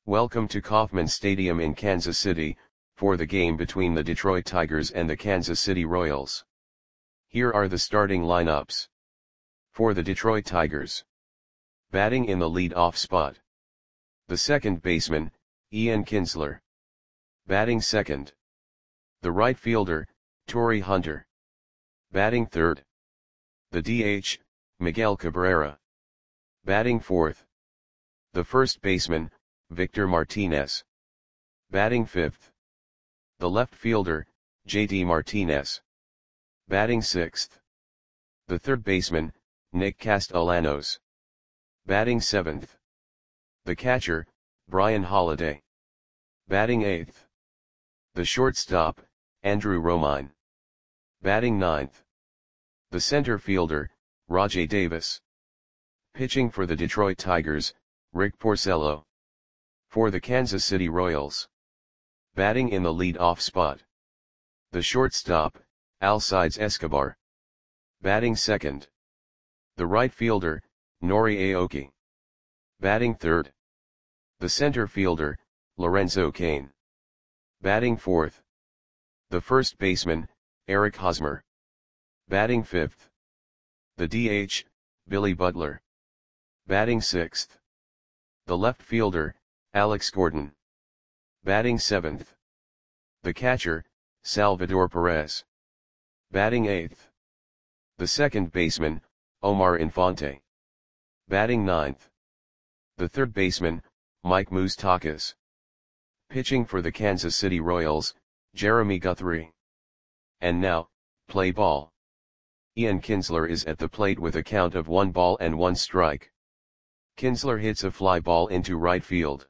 Welcome to Kauffman Stadium in Kansas City, for the game between the Detroit Tigers and the Kansas City Royals. Here are the starting lineups. For the Detroit Tigers. Batting in the lead-off spot. The second baseman, Ian Kinsler. Batting second. The right fielder, Torii Hunter. Batting third. The DH, Miguel Cabrera. Batting fourth. The first baseman, Victor Martinez. Batting fifth. The left fielder, JD Martinez. Batting sixth. The third baseman, Nick Castellanos. Batting seventh. The catcher, Brian Holliday. Batting eighth. The shortstop, Andrew Romine. Batting ninth. The center fielder, Rajai Davis. Pitching for the Detroit Tigers, Rick Porcello. For the Kansas City Royals. Batting in the lead-off spot. The shortstop, Alcides Escobar. Batting second. The right fielder, Nori Aoki. Batting third. The center fielder, Lorenzo Cain. Batting fourth. The first baseman, Eric Hosmer. Batting fifth. The DH, Billy Butler. Batting sixth. The left fielder, Alex Gordon. Batting seventh. The catcher, Salvador Perez. Batting eighth. The second baseman, Omar Infante. Batting ninth. The third baseman, Mike Moustakas. Pitching for the Kansas City Royals, Jeremy Guthrie. And now, play ball. Ian Kinsler is at the plate with a count of 1-1 strike. Kinsler hits a fly ball into right field.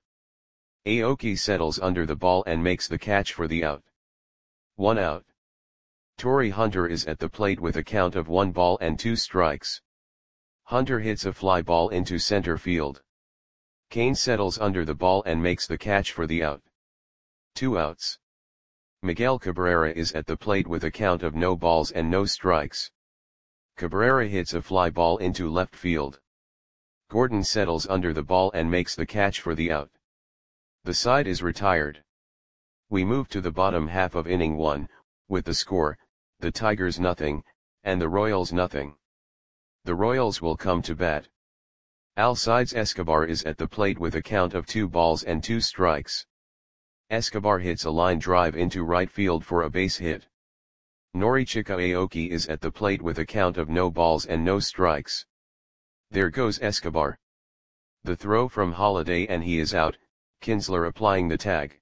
Aoki settles under the ball and makes the catch for the out. 1 out. Torii Hunter is at the plate with a count of 1-2 strikes. Hunter hits a fly ball into center field. Cain settles under the ball and makes the catch for the out. 2 outs. Miguel Cabrera is at the plate with a count of no balls and no strikes. Cabrera hits a fly ball into left field. Gordon settles under the ball and makes the catch for the out. The side is retired. We move to the bottom half of inning 1, with the score, the Tigers 0, and the Royals 0. The Royals will come to bat. Alcides Escobar is at the plate with a count of 2-2 strikes. Escobar hits a line drive into right field for a base hit. Norichika Aoki is at the plate with a count of no balls and no strikes. There goes Escobar. The throw from Holliday and he is out, Kinsler applying the tag.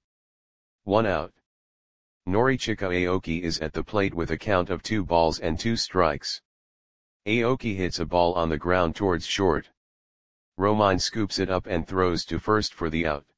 1 out. Norichika Aoki is at the plate with a count of 2-2 strikes. Aoki hits a ball on the ground towards short. Romine scoops it up and throws to first for the out.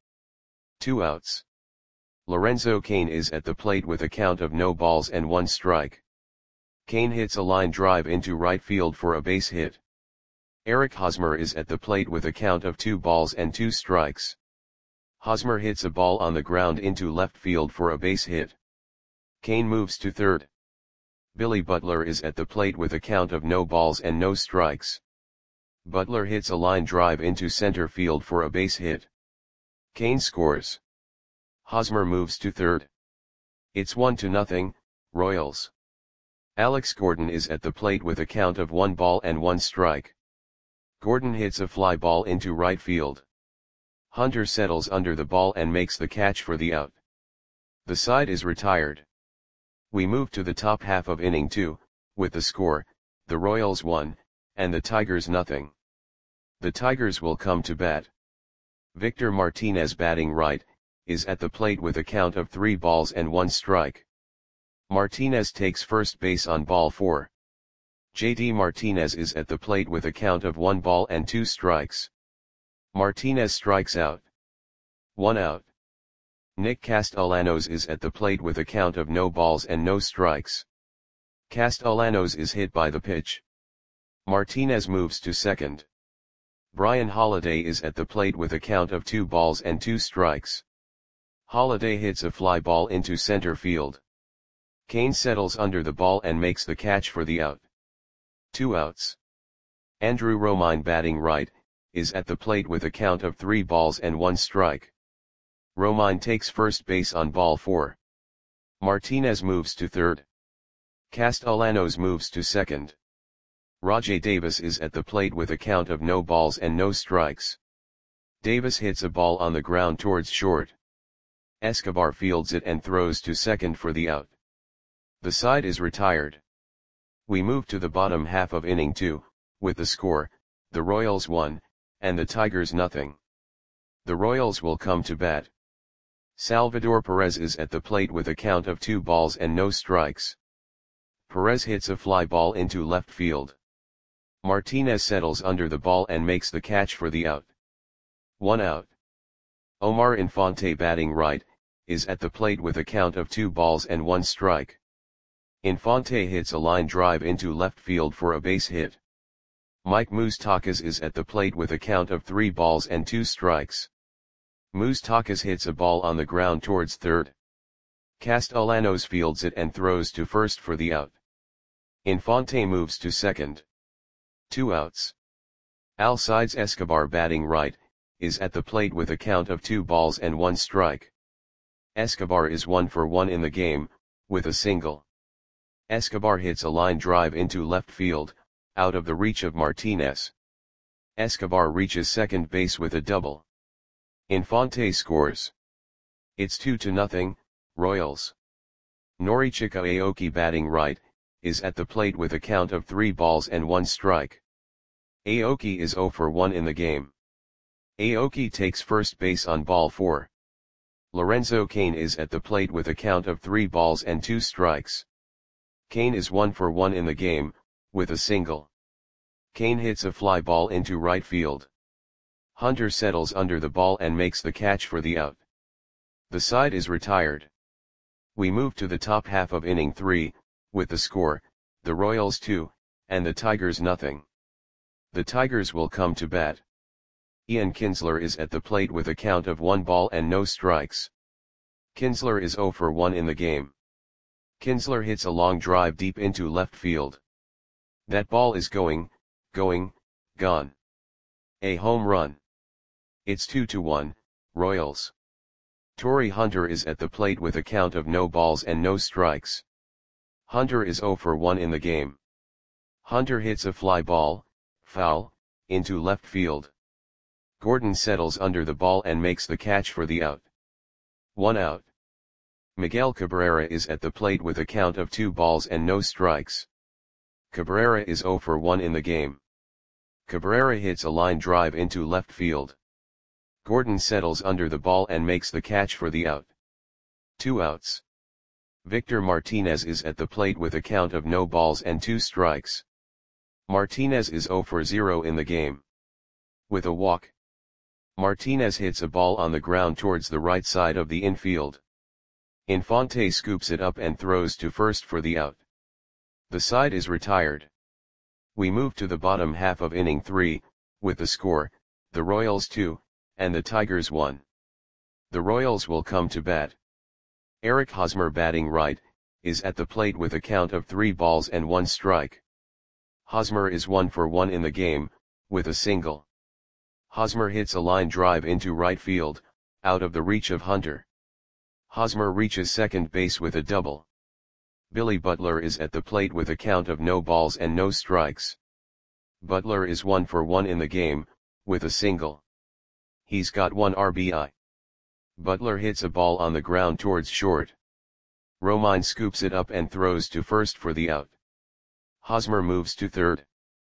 2 outs. Lorenzo Cain is at the plate with a count of no balls and 1 strike. Cain hits a line drive into right field for a base hit. Eric Hosmer is at the plate with a count of 2-2 strikes. Hosmer hits a ball on the ground into left field for a base hit. Cain moves to third. Billy Butler is at the plate with a count of no balls and no strikes. Butler hits a line drive into center field for a base hit. Cain scores. Hosmer moves to third. It's 1-0, Royals. Alex Gordon is at the plate with a count of 1-1 strike. Gordon hits a fly ball into right field. Hunter settles under the ball and makes the catch for the out. The side is retired. We move to the top half of inning 2, with the score, the Royals 1, and the Tigers 0. The Tigers will come to bat. Victor Martinez batting right, is at the plate with a count of 3-1 strike. Martinez takes first base on ball 4. JD Martinez is at the plate with a count of 1-2 strikes. Martinez strikes out. 1 out. Nick Castellanos is at the plate with a count of no balls and no strikes. Castellanos is hit by the pitch. Martinez moves to second. Brian Holliday is at the plate with a count of 2-2 strikes. Holliday hits a fly ball into center field. Cain settles under the ball and makes the catch for the out. 2 outs. Andrew Romine batting right, is at the plate with a count of 3 balls and 1 strike. Romine takes first base on ball 4. Martinez moves to third. Castellanos moves to second. Rajai Davis is at the plate with a count of no balls and no strikes. Davis hits a ball on the ground towards short. Escobar fields it and throws to second for the out. The side is retired. We move to the bottom half of inning 2, with the score, the Royals 1, and the Tigers nothing. The Royals will come to bat. Salvador Perez is at the plate with a count of 2 balls and no strikes. Perez hits a fly ball into left field. Martinez settles under the ball and makes the catch for the out. 1 out. Omar Infante, batting right, is at the plate with a count of 2 balls and 1 strike. Infante hits a line drive into left field for a base hit. Mike Moustakas is at the plate with a count of 3 balls and 2 strikes. Moustakas hits a ball on the ground towards third. Castellanos fields it and throws to first for the out. Infante moves to second. 2 outs. Alcides Escobar, batting right, is at the plate with a count of 2 balls and 1 strike. Escobar is 1 for 1 in the game, with a single. Escobar hits a line drive into left field, out of the reach of Martinez. Escobar reaches second base with a double. Infante scores. It's 2-0, Royals. Norichika Aoki, batting right, is at the plate with a count of 3 balls and 1 strike. Aoki is 0 for 1 in the game. Aoki takes first base on ball 4. Lorenzo Cain is at the plate with a count of 3 balls and 2 strikes. Cain is 1 for 1 in the game, with a single. Cain hits a fly ball into right field. Hunter settles under the ball and makes the catch for the out. The side is retired. We move to the top half of inning 3, with the score, the Royals 2, and the Tigers nothing. The Tigers will come to bat. Ian Kinsler is at the plate with a count of 1 ball and no strikes. Kinsler is 0 for 1 in the game. Kinsler hits a long drive deep into left field. That ball is gone. A home run. It's 2-1, Royals. Torrey Hunter is at the plate with a count of no balls and no strikes. Hunter is 0 for 1 in the game. Hunter hits a fly ball, foul, into left field. Gordon settles under the ball and makes the catch for the out. 1 out. Miguel Cabrera is at the plate with a count of 2 balls and no strikes. Cabrera is 0 for 1 in the game. Cabrera hits a line drive into left field. Gordon settles under the ball and makes the catch for the out. 2 outs. Victor Martinez is at the plate with a count of no balls and 2 strikes. Martinez is 0 for 0 in the game. With a walk. Martinez hits a ball on the ground towards the right side of the infield. Infante scoops it up and throws to first for the out. The side is retired. We move to the bottom half of inning 3, with the score, the Royals 2, and the Tigers 1. The Royals will come to bat. Eric Hosmer, batting right, is at the plate with a count of 3 balls and 1 strike. Hosmer is 1 for 1 in the game, with a single. Hosmer hits a line drive into right field, out of the reach of Hunter. Hosmer reaches second base with a double. Billy Butler is at the plate with a count of no balls and no strikes. Butler is 1 for 1 in the game, with a single. He's got 1 RBI. Butler hits a ball on the ground towards short. Romine scoops it up and throws to first for the out. Hosmer moves to third.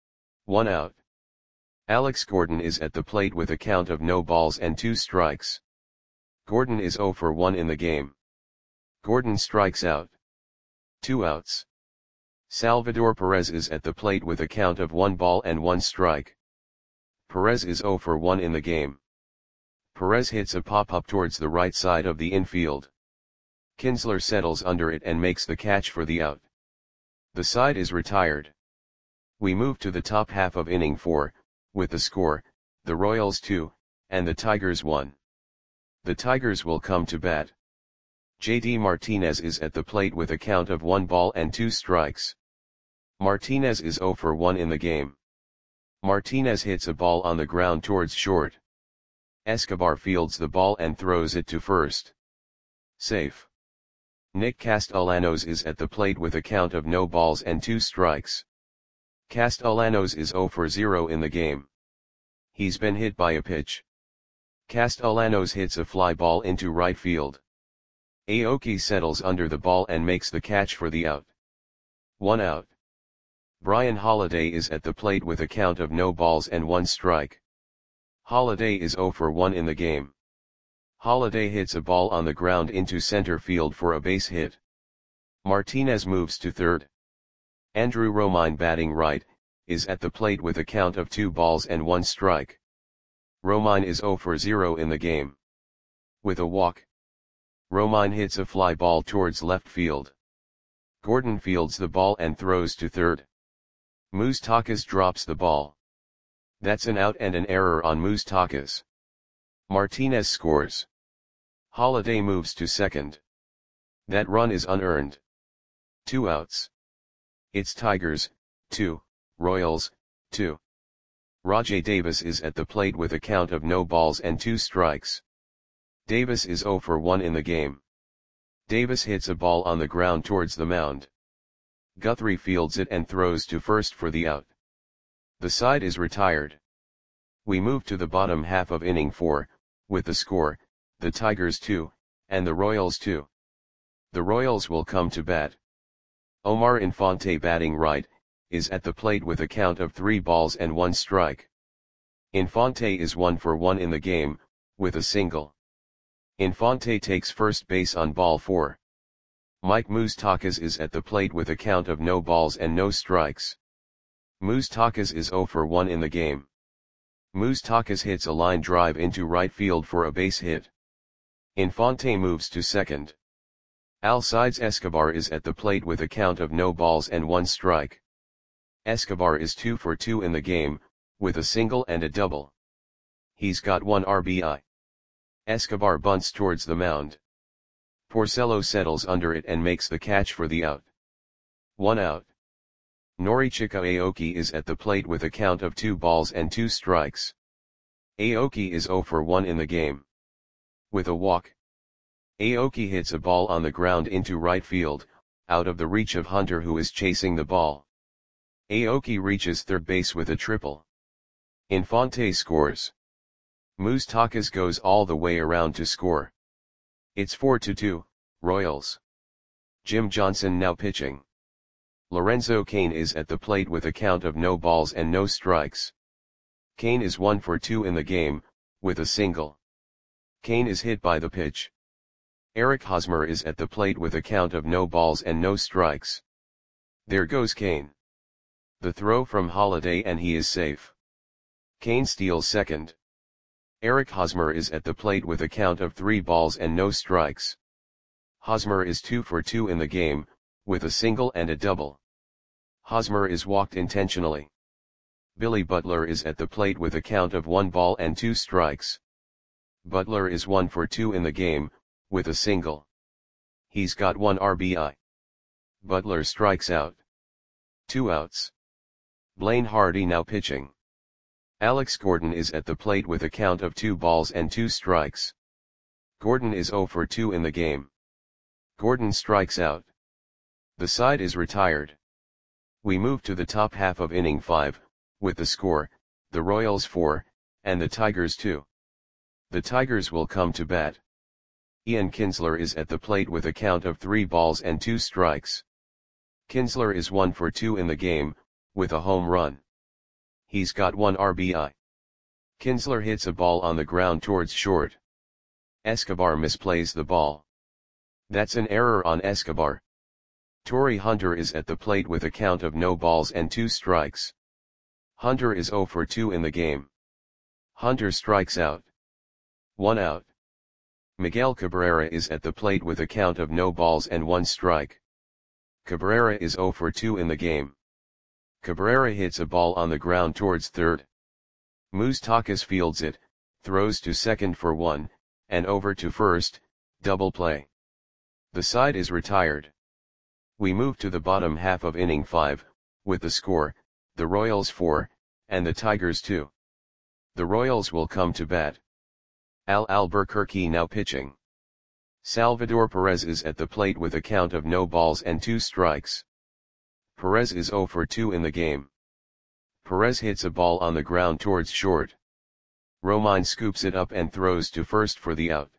1 out. Alex Gordon is at the plate with a count of no balls and 2 strikes. Gordon is 0 for 1 in the game. Gordon strikes out. 2 outs. Salvador Perez is at the plate with a count of 1 ball and 1 strike. Perez is 0 for 1 in the game. Perez hits a pop-up towards the right side of the infield. Kinsler settles under it and makes the catch for the out. The side is retired. We move to the top half of inning 4, with the score, the Royals 2, and the Tigers 1. The Tigers will come to bat. JD Martinez is at the plate with a count of 1 ball and 2 strikes. Martinez is 0 for 1 in the game. Martinez hits a ball on the ground towards short. Escobar fields the ball and throws it to first. Safe. Nick Castellanos is at the plate with a count of no balls and 2 strikes. Castellanos is 0 for 0 in the game. He's been hit by a pitch. Castellanos hits a fly ball into right field. Aoki settles under the ball and makes the catch for the out. 1 out. Brian Holiday is at the plate with a count of no balls and 1 strike. Holiday is 0 for 1 in the game. Holiday hits a ball on the ground into center field for a base hit. Martinez moves to third. Andrew Romine, batting right, is at the plate with a count of 2 balls and 1 strike. Romine is 0 for 0 in the game. With a walk, Romine hits a fly ball towards left field. Gordon fields the ball and throws to third. Moustakas drops the ball. That's an out and an error on Moustakas. Martinez scores. Holiday moves to second. That run is unearned. 2 outs. It's Tigers, 2, Royals, 2. Rajai Davis is at the plate with a count of no balls and 2 strikes. Davis is 0 for 1 in the game. Davis hits a ball on the ground towards the mound. Guthrie fields it and throws to first for the out. The side is retired. We move to the bottom half of inning 4, with the score, the Tigers 2, and the Royals 2. The Royals will come to bat. Omar Infante, batting right, is at the plate with a count of 3 balls and 1 strike. Infante is 1 for 1 in the game, with a single. Infante takes first base on ball 4. Mike Moustakas is at the plate with a count of no balls and no strikes. Moustakas is 0 for 1 in the game. Moustakas hits a line drive into right field for a base hit. Infante moves to second. Alcides Escobar is at the plate with a count of no balls and 1 strike. Escobar is 2 for 2 in the game, with a single and a double. He's got 1 RBI. Escobar bunts towards the mound. Porcello settles under it and makes the catch for the out. 1 out. Norichika Aoki is at the plate with a count of 2 balls and 2 strikes. Aoki is 0 for 1 in the game. With a walk, Aoki hits a ball on the ground into right field, out of the reach of Hunter, who is chasing the ball. Aoki reaches third base with a triple. Infante scores. Moustakas goes all the way around to score. It's 4-2, Royals. Jim Johnson now pitching. Lorenzo Cain is at the plate with a count of no balls and no strikes. Cain is 1 for 2 in the game, with a single. Cain is hit by the pitch. Eric Hosmer is at the plate with a count of no balls and no strikes. There goes Cain. The throw from Holiday and he is safe. Cain steals second. Eric Hosmer is at the plate with a count of 3 balls and no strikes. Hosmer is 2 for 2 in the game, with a single and a double. Hosmer is walked intentionally. Billy Butler is at the plate with a count of 1 ball and 2 strikes. Butler is 1 for 2 in the game, with a single. He's got 1 RBI. Butler strikes out. 2 outs. Blaine Hardy now pitching. Alex Gordon is at the plate with a count of 2 balls and 2 strikes. Gordon is 0 for 2 in the game. Gordon strikes out. The side is retired. We move to the top half of inning 5, with the score, the Royals 4, and the Tigers 2. The Tigers will come to bat. Ian Kinsler is at the plate with a count of 3 balls and 2 strikes. Kinsler is 1 for 2 in the game, with a home run. He's got 1 RBI. Kinsler hits a ball on the ground towards short. Escobar misplays the ball. That's an error on Escobar. Torrey Hunter is at the plate with a count of no balls and 2 strikes. Hunter is 0 for 2 in the game. Hunter strikes out. 1 out. Miguel Cabrera is at the plate with a count of no balls and 1 strike. Cabrera is 0 for 2 in the game. Cabrera hits a ball on the ground towards third. Moustakas fields it, throws to second for 1, and over to first, double play. The side is retired. We move to the bottom half of inning 5, with the score, the Royals 4, and the Tigers 2. The Royals will come to bat. Al Albuquerque now pitching. Salvador Perez is at the plate with a count of no balls and 2 strikes. Perez is 0 for 2 in the game. Perez hits a ball on the ground towards short. Romine scoops it up and throws to first for the out.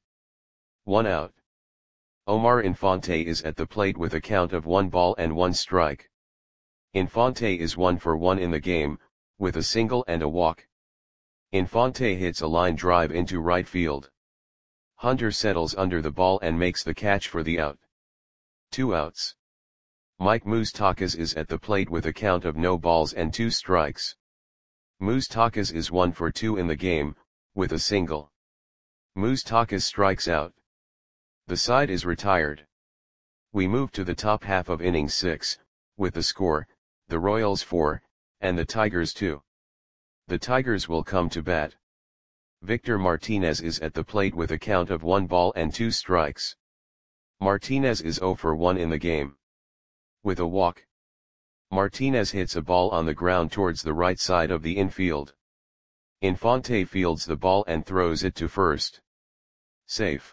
1 out. Omar Infante is at the plate with a count of 1 ball and 1 strike. Infante is 1 for 1 in the game, with a single and a walk. Infante hits a line drive into right field. Hunter settles under the ball and makes the catch for the out. 2 outs. Mike Moustakas is at the plate with a count of no balls and 2 strikes. Moustakas is 1 for 2 in the game, with a single. Moustakas strikes out. The side is retired. We move to the top half of inning 6, with the score, the Royals 4, and the Tigers 2. The Tigers will come to bat. Victor Martinez is at the plate with a count of 1 ball and 2 strikes. Martinez is 0 for 1 in the game. With a walk. Martinez hits a ball on the ground towards the right side of the infield. Infante fields the ball and throws it to first. Safe.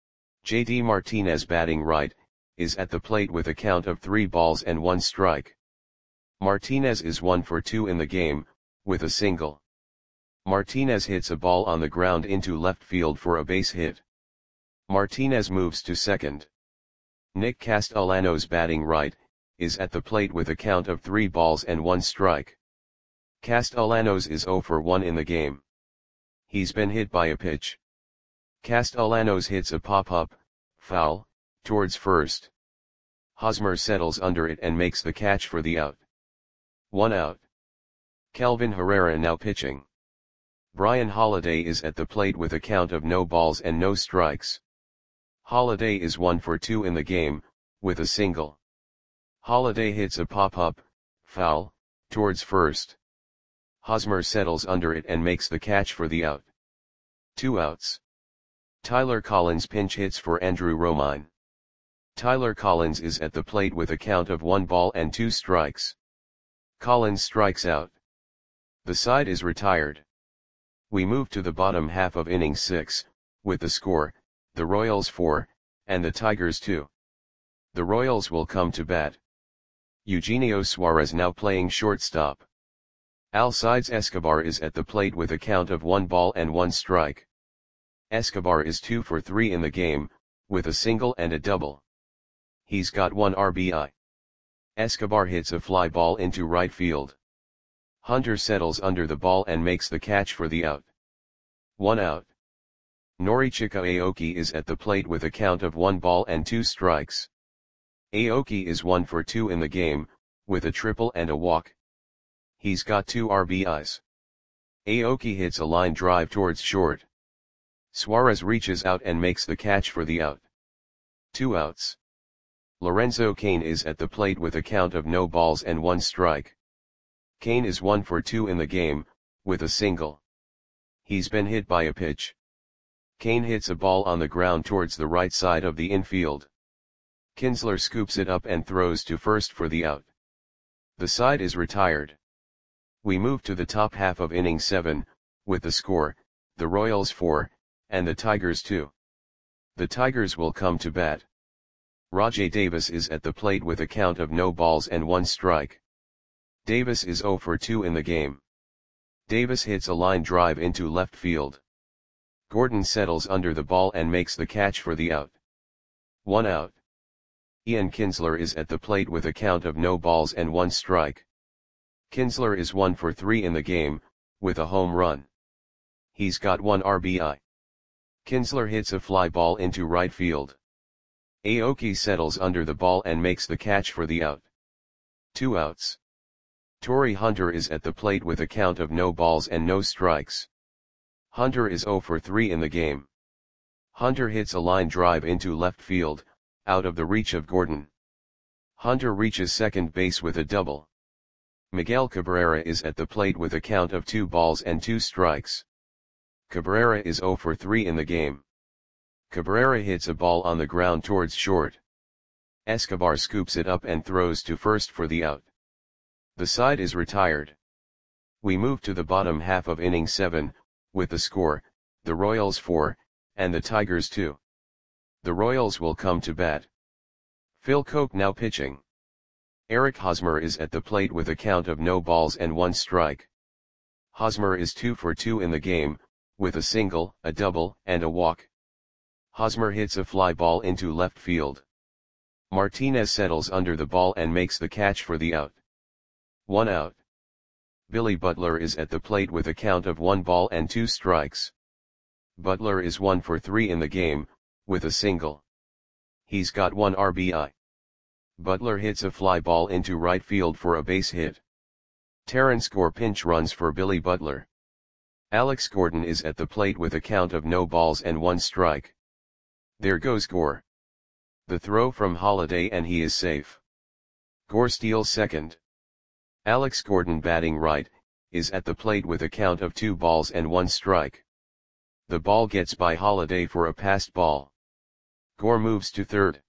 JD Martinez, batting right, is at the plate with a count of 3 balls and 1 strike. Martinez is 1 for 2 in the game, with a single. Martinez hits a ball on the ground into left field for a base hit. Martinez moves to second. Nick Castellanos, batting right, is at the plate with a count of 3 balls and 1 strike. Castellanos is 0 for 1 in the game. He's been hit by a pitch. Castellanos hits a pop-up, foul, towards first. Hosmer settles under it and makes the catch for the out. 1 out. Kelvin Herrera now pitching. Brian Holiday is at the plate with a count of no balls and no strikes. Holiday is 1 for 2 in the game, with a single. Holiday hits a pop-up, foul, towards first. Hosmer settles under it and makes the catch for the out. 2 outs. Tyler Collins pinch hits for Andrew Romine. Tyler Collins is at the plate with a count of 1 ball and 2 strikes. Collins strikes out. The side is retired. We move to the bottom half of inning 6, with the score, the Royals 4, and the Tigers 2. The Royals will come to bat. Eugenio Suarez now playing shortstop. Alcides Escobar is at the plate with a count of 1 ball and 1 strike. Escobar is 2 for 3 in the game, with a single and a double. He's got 1 RBI. Escobar hits a fly ball into right field. Hunter settles under the ball and makes the catch for the out. 1 out. Norichika Aoki is at the plate with a count of 1 ball and 2 strikes. Aoki is 1 for 2 in the game, with a triple and a walk. He's got 2 RBIs. Aoki hits a line drive towards short. Suarez reaches out and makes the catch for the out. 2 outs. Lorenzo Cain is at the plate with a count of no balls and 1 strike. Cain is 1 for 2 in the game, with a single. He's been hit by a pitch. Cain hits a ball on the ground towards the right side of the infield. Kinsler scoops it up and throws to first for the out. The side is retired. We move to the top half of inning 7, with the score, the Royals 4, and the Tigers 2. The Tigers will come to bat. Rajai Davis is at the plate with a count of no balls and 1 strike. Davis is 0 for 2 in the game. Davis hits a line drive into left field. Gordon settles under the ball and makes the catch for the out. 1 out. Ian Kinsler is at the plate with a count of no balls and 1 strike. Kinsler is 1 for 3 in the game, with a home run. He's got 1 RBI. Kinsler hits a fly ball into right field. Aoki settles under the ball and makes the catch for the out. 2 outs. Torrey Hunter is at the plate with a count of no balls and no strikes. Hunter is 0 for 3 in the game. Hunter hits a line drive into left field, out of the reach of Gordon. Hunter reaches second base with a double. Miguel Cabrera is at the plate with a count of 2 balls and 2 strikes. Cabrera is 0 for 3 in the game. Cabrera hits a ball on the ground towards short. Escobar scoops it up and throws to first for the out. The side is retired. We move to the bottom half of inning 7, with the score, the Royals 4, and the Tigers 2. The Royals will come to bat. Phil Coke now pitching. Eric Hosmer is at the plate with a count of no balls and 1 strike. Hosmer is 2 for 2 in the game, with a single, a double, and a walk. Hosmer hits a fly ball into left field. Martinez settles under the ball and makes the catch for the out. 1 out. Billy Butler is at the plate with a count of 1 ball and 2 strikes. Butler is 1 for 3 in the game, with a single. He's got 1 RBI. Butler hits a fly ball into right field for a base hit. Terrence Gore pinch runs for Billy Butler. Alex Gordon is at the plate with a count of no balls and 1 strike. There goes Gore. The throw from Holiday and he is safe. Gore steals second. Alex Gordon batting right, is at the plate with a count of 2 balls and 1 strike. The ball gets by Holiday for a passed ball. Gore moves to third.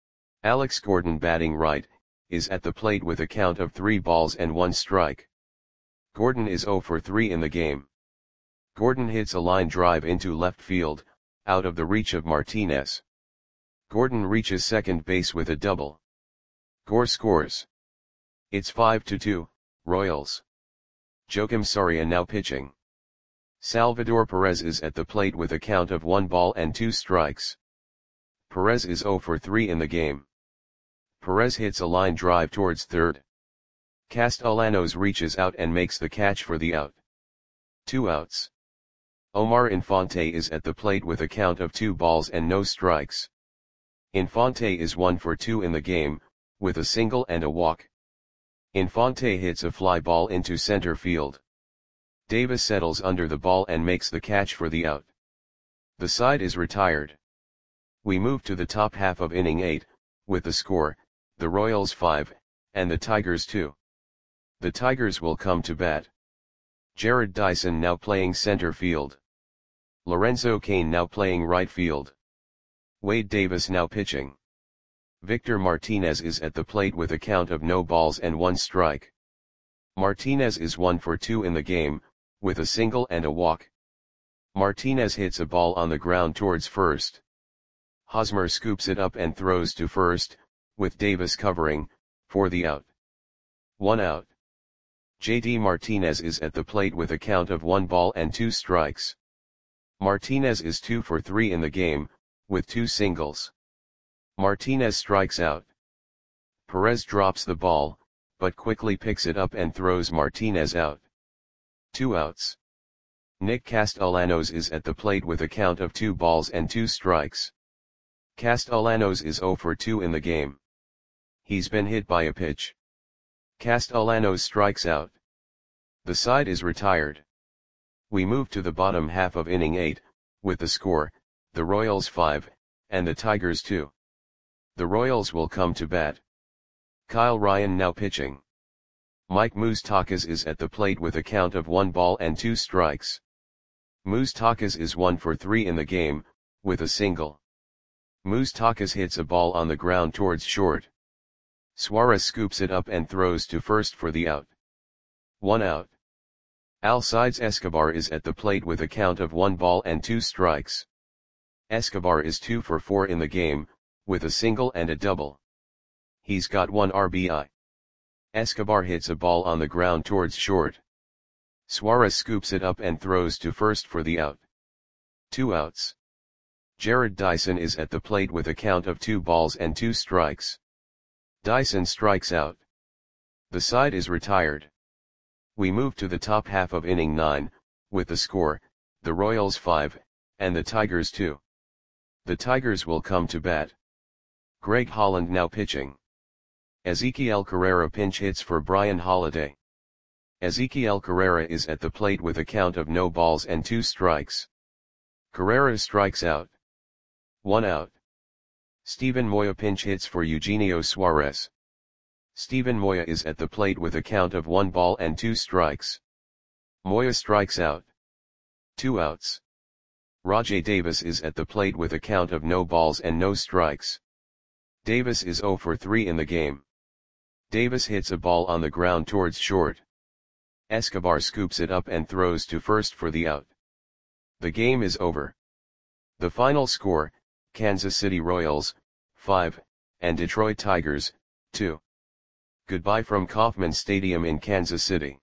Alex Gordon batting right, is at the plate with a count of 3 balls and 1 strike. Gordon is 0 for 3 in the game. Gordon hits a line drive into left field, out of the reach of Martinez. Gordon reaches second base with a double. Gore scores. It's 5-2, Royals. Joakim Soria now pitching. Salvador Perez is at the plate with a count of 1 ball and 2 strikes. Perez is 0 for 3 in the game. Perez hits a line drive towards third. Castellanos reaches out and makes the catch for the out. 2 outs. Omar Infante is at the plate with a count of 2 balls and no strikes. Infante is 1 for 2 in the game, with a single and a walk. Infante hits a fly ball into center field. Davis settles under the ball and makes the catch for the out. The side is retired. We move to the top half of inning 8, with the score, the Royals 5, and the Tigers 2. The Tigers will come to bat. Jared Dyson now playing center field. Lorenzo Cain now playing right field. Wade Davis now pitching. Victor Martinez is at the plate with a count of no balls and 1 strike. Martinez is 1 for 2 in the game, with a single and a walk. Martinez hits a ball on the ground towards first. Hosmer scoops it up and throws to first, with Davis covering, for the out. 1 out. JD Martinez is at the plate with a count of 1 ball and 2 strikes. Martinez is 2 for 3 in the game, with 2 singles. Martinez strikes out. Perez drops the ball, but quickly picks it up and throws Martinez out. 2 outs. Nick Castellanos is at the plate with a count of 2 balls and 2 strikes. Castellanos is 0 for 2 in the game. He's been hit by a pitch. Castellanos strikes out. The side is retired. We move to the bottom half of inning 8, with the score, the Royals 5, and the Tigers 2. The Royals will come to bat. Kyle Ryan now pitching. Mike Moustakas is at the plate with a count of 1 ball and 2 strikes. Moustakas is 1 for 3 in the game, with a single. Moustakas hits a ball on the ground towards short. Suarez scoops it up and throws to first for the out. 1 out. Alcides Escobar is at the plate with a count of 1 ball and 2 strikes. Escobar is 2 for 4 in the game, with a single and a double. He's got 1 RBI. Escobar hits a ball on the ground towards short. Suarez scoops it up and throws to first for the out. 2 outs. Jared Dyson is at the plate with a count of 2 balls and 2 strikes. Dyson strikes out. The side is retired. We move to the top half of inning 9, with the score, the Royals 5, and the Tigers 2. The Tigers will come to bat. Greg Holland now pitching. Ezequiel Carrera pinch hits for Brian Holiday. Ezequiel Carrera is at the plate with a count of no balls and 2 strikes. Carrera strikes out. 1 out. Steven Moya pinch hits for Eugenio Suarez. Steven Moya is at the plate with a count of 1 ball and 2 strikes. Moya strikes out. 2 outs. Rajai Davis is at the plate with a count of no balls and no strikes. Davis is 0 for 3 in the game. Davis hits a ball on the ground towards short. Escobar scoops it up and throws to first for the out. The game is over. The final score, Kansas City Royals, 5, and Detroit Tigers, 2. Goodbye from Kauffman Stadium in Kansas City.